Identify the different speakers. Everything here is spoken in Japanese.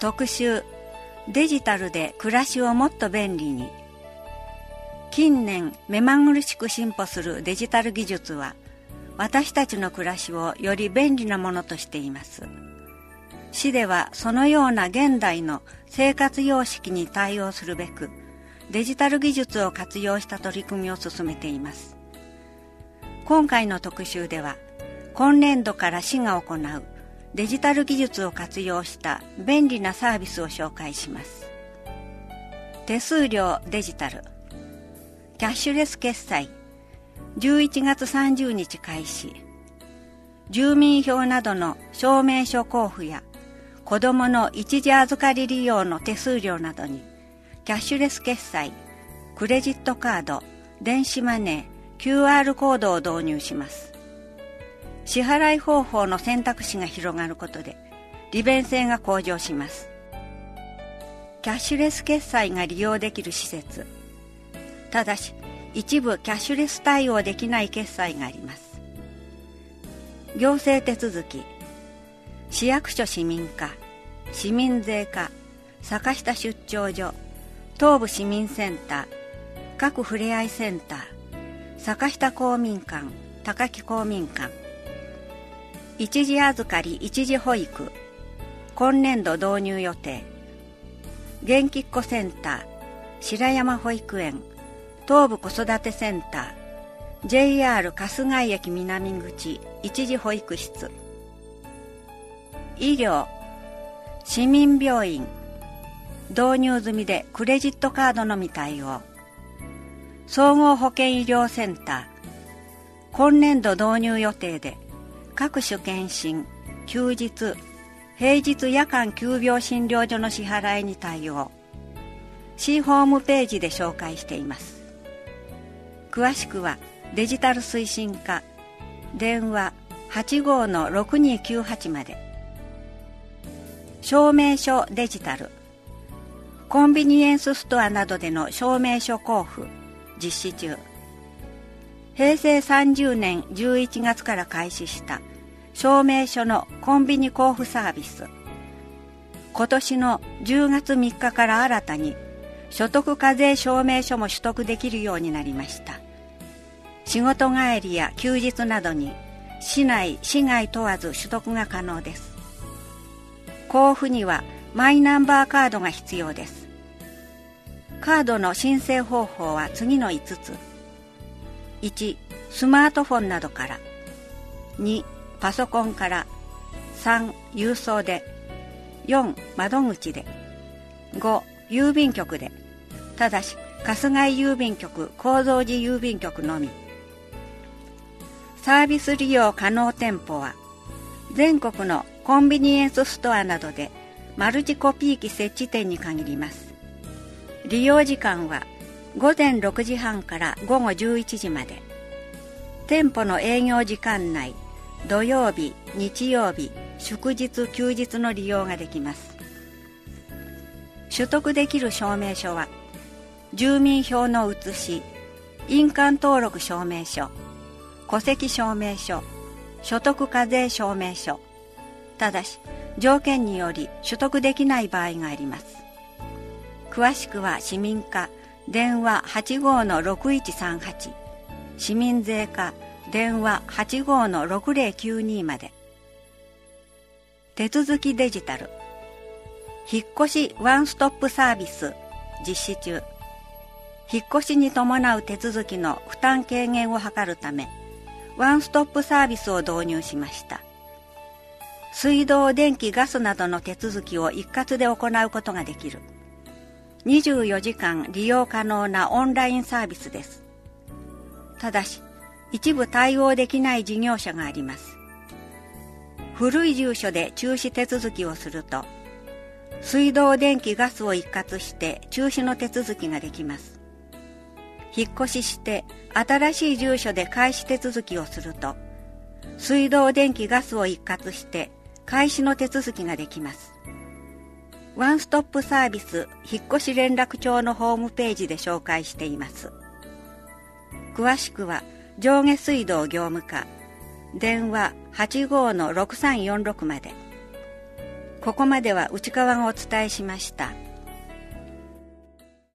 Speaker 1: 特集、デジタルで暮らしをもっと便利に。近年目まぐるしく進歩するデジタル技術は、私たちの暮らしをより便利なものとしています。市ではそのような現代の生活様式に対応するべく、デジタル技術を活用した取り組みを進めています。今回の特集では、今年度から市が行うデジタル技術を活用した便利なサービスを紹介します。手数料デジタル、キャッシュレス決済、11月30日開始。住民票などの証明書交付や子どもの一時預かり利用の手数料などにキャッシュレス決済、クレジットカード、電子マネー、QR コードを導入します。支払い方法の選択肢が広がることで利便性が向上します。キャッシュレス決済が利用できる施設。ただし、一部キャッシュレス対応できない決済があります。行政手続き、市役所市民課、市民税課、坂下出張所、東部市民センター、各ふれあいセンター、坂下公民館、高木公民館、一時預かり一時保育、今年度導入予定、元気っ子センター、白山保育園、東部子育てセンター、JR 春日井駅南口一時保育室、医療、市民病院、導入済みでクレジットカードのみ対応、総合保健医療センター、今年度導入予定で各種検診、休日、平日夜間急病診療所の支払いに対応、市ホームページで紹介しています。詳しくはデジタル推進課、電話 85-6298 まで。証明書デジタル、コンビニエンスストアなどでの証明書交付実施中。平成30年11月から開始した証明書のコンビニ交付サービス。今年の10月3日から新たに所得課税証明書も取得できるようになりました。仕事帰りや休日などに市内・市外問わず取得が可能です。交付にはマイナンバーカードが必要です。カードの申請方法は次の5つ。1、スマートフォンなどから。2、パソコンから。3、郵送で。4、窓口で。5、郵便局で。ただし、春日井郵便局、高蔵寺郵便局のみ。サービス利用可能店舗は、全国のコンビニエンスストアなどでマルチコピー機設置店に限ります。利用時間は午前6時半から午後11時まで。店舗の営業時間内、土曜日、日曜日、祝日、休日の利用ができます。取得できる証明書は、住民票の写し、印鑑登録証明書、戸籍証明書、所得課税証明書。ただし、条件により取得できない場合があります。詳しくは市民課、電話 85-6138、市民税課、電話 85-6092 まで。手続きデジタル、引っ越しワンストップサービス実施中。引っ越しに伴う手続きの負担軽減を図るため、ワンストップサービスを導入しました。水道、電気、ガスなどの手続きを一括で行うことができる。24時間利用可能なオンラインサービスです。ただし、一部対応できない事業者があります。古い住所で中止手続きをすると、水道、電気、ガスを一括して中止の手続きができます。引っ越しして新しい住所で開始手続きをすると、水道、電気、ガスを一括して開始の手続きができます。ワンストップサービス引っ越し連絡帳のホームページで紹介しています。詳しくは上下水道業務課、電話 85-6346 まで。 ここまでは内川がお伝えしました。